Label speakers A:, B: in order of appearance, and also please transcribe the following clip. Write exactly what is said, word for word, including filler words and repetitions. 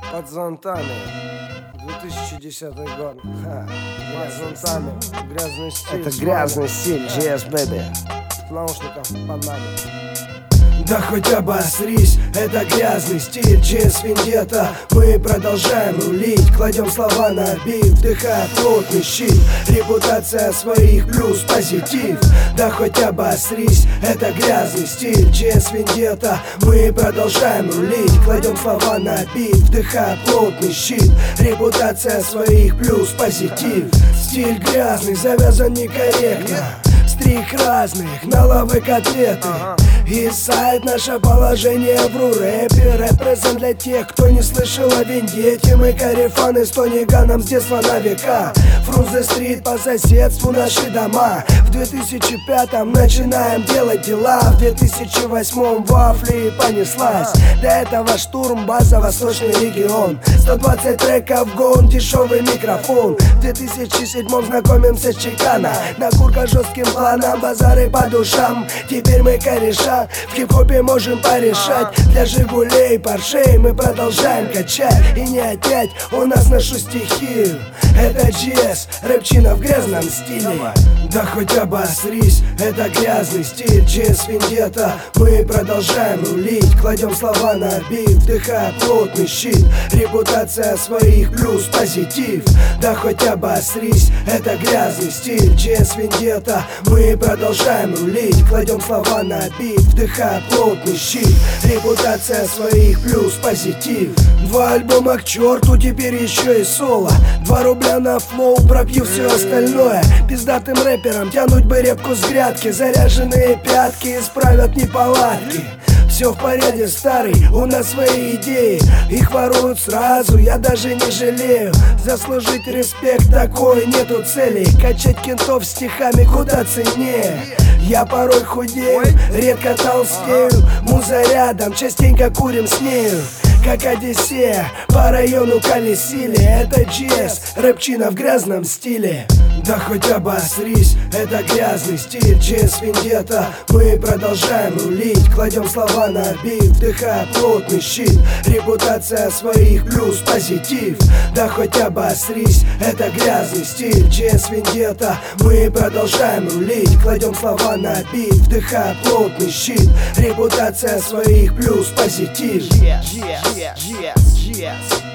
A: Под зонтами, две тысячи десятый год. Ха. Под зонтами, грязный стиль.
B: Это грязный стиль, джи эс, baby.
A: С наушников под нами.
C: Да хоть обосрись, это грязный стиль, джи эс Vendetta. Мы продолжаем рулить, кладем слова на бит, вдыхая плотный щит. Репутация своих плюс позитив. Да хоть обосрись, это грязный стиль, джи эс Vendetta. Мы продолжаем рулить, кладем слова на бит, вдыхая плотный щит. Репутация своих плюс позитив. Стиль грязный, завязан некорректно. Стрих разных, на лавы котлеты. И сайт наше положение в ру-рэпе. Репрезент для тех, кто не слышал о Вендетте. Мы карифаны с Тони Ганом с детства на века. Фрунзе стрит по соседству наши дома. В две тысячи пятом начинаем делать дела. В две тысячи восьмом вафли понеслась. До этого штурм, база, Восточный регион. Сто двадцать треков, гон, дешевый микрофон. В две тысячи седьмом знакомимся с Чикано. На курка жестким планом, базары по душам. Теперь мы кореша. В хип-хопе можем порешать. Для Жигулей, Поршей мы продолжаем качать. И не опять у нас нашу стихию. Это джи эс, рэпчина в грязном стиле. Да хоть обосрись, это грязный стиль, джи эс Vendetta. Мы продолжаем рулить, кладем слова на бит, вдыхая плотный щит. Репутация своих плюс позитив. Да хоть обосрись, это грязный стиль, джи эс Vendetta. Мы продолжаем рулить, кладем слова на бит, вдыхая плотный щит. Репутация своих плюс позитив. Два альбома к черту, теперь еще и соло. Два рубля на флоу, пропью все остальное. Пиздатым рэперам тянуть бы репку с грядки. Заряженные пятки исправят неполадки. Все в порядке, старый, у нас свои идеи. Их воруют сразу, я даже не жалею. Заслужить респект такой, нету целей. Качать кентов стихами куда ценнее. Я порой худею, редко толстею. Муза рядом, частенько курим с нею. Как Одиссея, по району колесили. Это джи эс, рэпчина в грязном стиле. Да хоть обосрись, это грязный стиль, джи эс Vendetta. Мы продолжаем рулить, кладем слова на бит, вдыхая плотный щит. Репутация своих плюс позитив. Да хоть обосрись, это грязный стиль, джи эс Vendetta. Мы продолжаем рулить, кладем слова на бит, вдыхая плотный щит. Репутация своих плюс позитив.
B: Yes, yes, yes, yes.